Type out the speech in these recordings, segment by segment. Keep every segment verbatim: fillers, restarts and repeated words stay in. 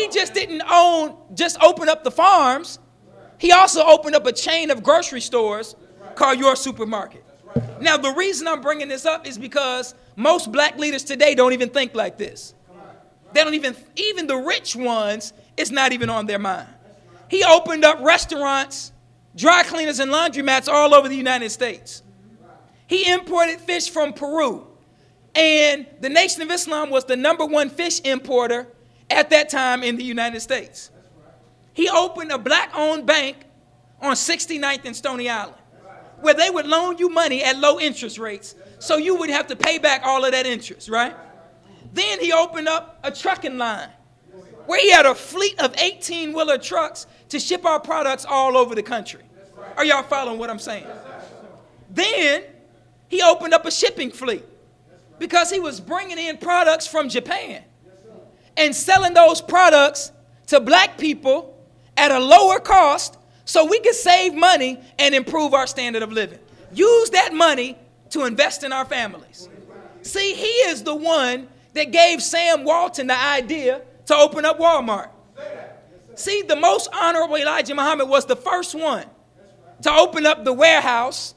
just didn't own, just open up the farms. He also opened up a chain of grocery stores called Your Supermarket. Now, the reason I'm bringing this up is because most black leaders today don't even think like this. They don't even, even the rich ones, it's not even on their mind. He opened up restaurants, dry cleaners, and laundromats all over the United States. He imported fish from Peru. And the Nation of Islam was the number one fish importer at that time in the United States. He opened a black-owned bank on sixty-ninth and Stony Island, where they would loan you money at low interest rates, so you would have to pay back all of that interest, right? Then he opened up a trucking line, where he had a fleet of eighteen-wheeler trucks to ship our products all over the country. Are y'all following what I'm saying? Then he opened up a shipping fleet, because he was bringing in products from Japan and selling those products to black people at a lower cost so we could save money and improve our standard of living. Use that money to invest in our families. See, he is the one that gave Sam Walton the idea to open up Walmart. See, the most honorable Elijah Muhammad was the first one to open up the warehouse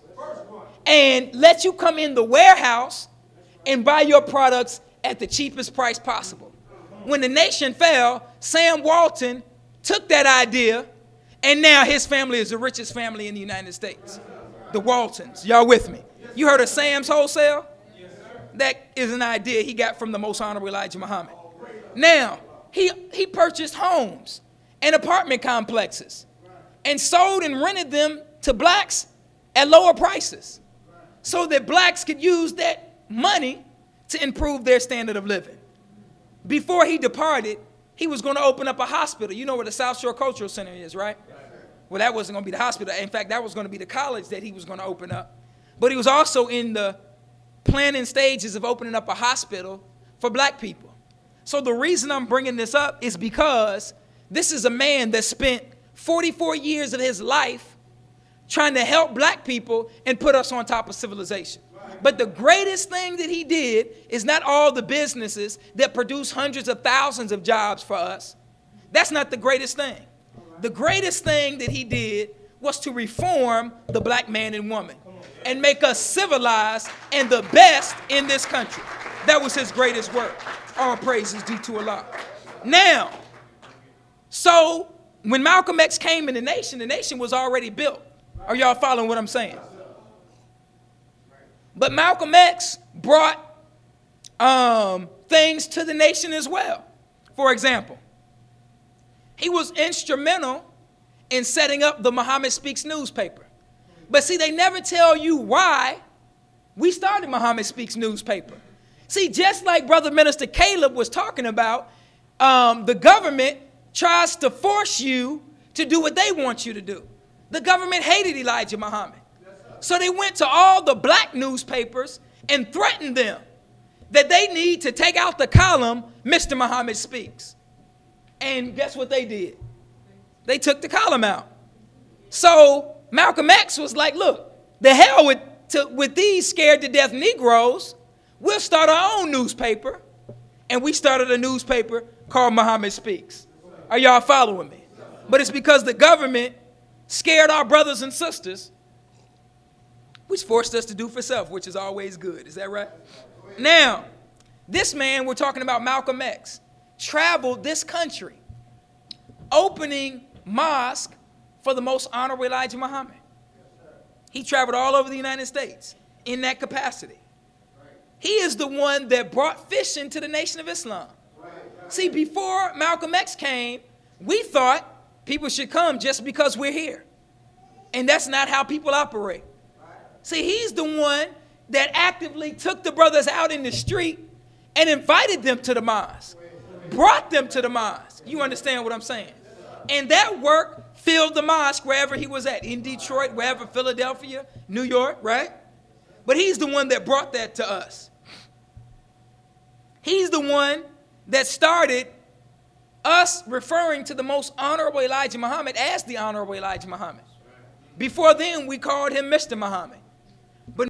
and let you come in the warehouse and buy your products at the cheapest price possible. When the nation fell, Sam Walton took that idea, and now his family is the richest family in the United States. The Waltons. Y'all with me? You heard of Sam's Wholesale? That is an idea he got from the most honorable Elijah Muhammad. Now, he, he purchased homes and apartment complexes and sold and rented them to blacks at lower prices so that blacks could use that money to improve their standard of living. Before he departed, he was going to open up a hospital. You know where the South Shore Cultural Center is, right? Well, that wasn't going to be the hospital. In fact, that was going to be the college that he was going to open up. But he was also in the planning stages of opening up a hospital for black people. So the reason I'm bringing this up is because this is a man that spent forty-four years of his life trying to help black people and put us on top of civilization. But the greatest thing that he did is not all the businesses that produce hundreds of thousands of jobs for us. That's not the greatest thing. The greatest thing that he did was to reform the black man and woman and make us civilized and the best in this country. That was his greatest work. All praises due to Allah. Now, so when Malcolm X came in the nation, the nation was already built. Are y'all following what I'm saying? But Malcolm X brought um, things to the nation as well. For example, he was instrumental in setting up the Muhammad Speaks newspaper. But see, they never tell you why we started Muhammad Speaks newspaper. See, just like Brother Minister Caleb was talking about, um, the government tries to force you to do what they want you to do. The government hated Elijah Muhammad. So they went to all the black newspapers and threatened them that they need to take out the column, Mister Muhammad Speaks. And guess what they did? They took the column out. So Malcolm X was like, look, the hell with, to, with these scared to death Negroes. We'll start our own newspaper. And we started a newspaper called Muhammad Speaks. Are y'all following me? But it's because the government scared our brothers and sisters, which forced us to do for self, which is always good. Is that right? Now, this man, we're talking about Malcolm X, traveled this country, opening mosque for the most honorable Elijah Muhammad. He traveled all over the United States in that capacity. He is the one that brought fishing to the Nation of Islam. See, before Malcolm X came, we thought people should come just because we're here. And that's not how people operate. See, he's the one that actively took the brothers out in the street and invited them to the mosque, brought them to the mosque. You understand what I'm saying? And that work filled the mosque wherever he was at, in Detroit, wherever, Philadelphia, New York, right? But he's the one that brought that to us. He's the one that started us referring to the most honorable Elijah Muhammad as the honorable Elijah Muhammad. Before then, we called him Mister Muhammad.